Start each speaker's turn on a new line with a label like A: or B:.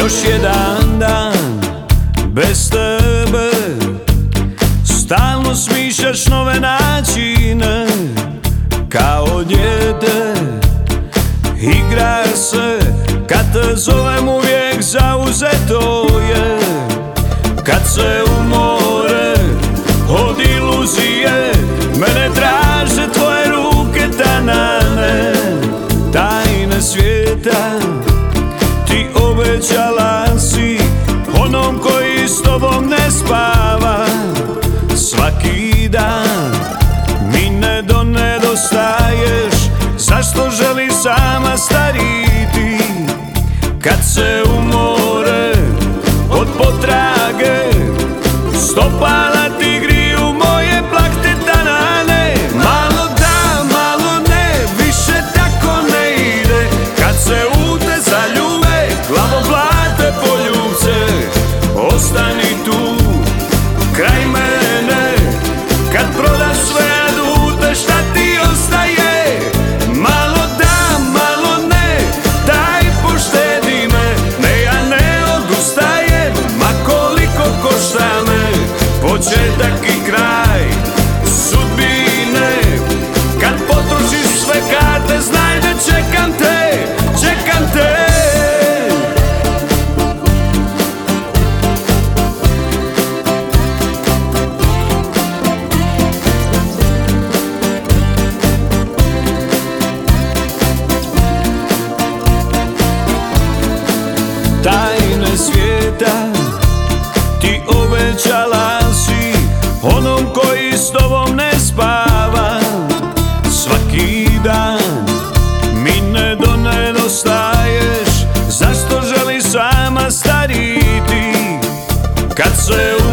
A: Još jedan dan bez tebe, stalno smišljaš nove načine. Kao dijete igraš se, kad te zovem uvijek zauzeto je. Kad se umore od iluzije, mene traže tvoje ruke tanane. Tajne svijeta ti obećala si onom koji s tobom ne spava. Svaki dan mi nedostaješ, zašto želi sama stariti? Kad se umore od potrage, stopala ti griju moje plahte tanane. Malo da, malo ne, više tako ne ide. Kad se u te zaljube, glavoblate poljubce, ostani tu kraj mene. Kad prodaš sve adute, šta ti ostaje? Malo da, malo ne, daj poštedi me. Ne, ja ne odustajem, ma koliko košta me. Početak i kraj sudbine, kad potrošiš sve karte, znaj da čekam te, čekam te. Tajne svijeta ti obećala si onom koji s tobom ne spava. Svaki dan mi nedostaješ, zašto želi sama stariti? Kad se